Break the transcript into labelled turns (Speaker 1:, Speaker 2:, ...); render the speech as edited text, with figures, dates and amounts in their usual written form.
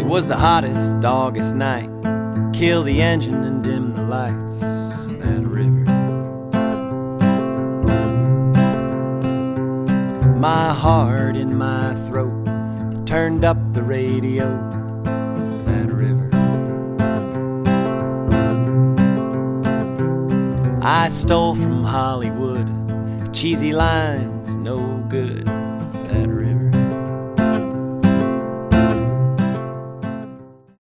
Speaker 1: was the hottest August night. Kill the engine and dim the lights. That river. My heart in my throat, turned up the radio. That river. I stole from Hollywood, cheesy lines, no good.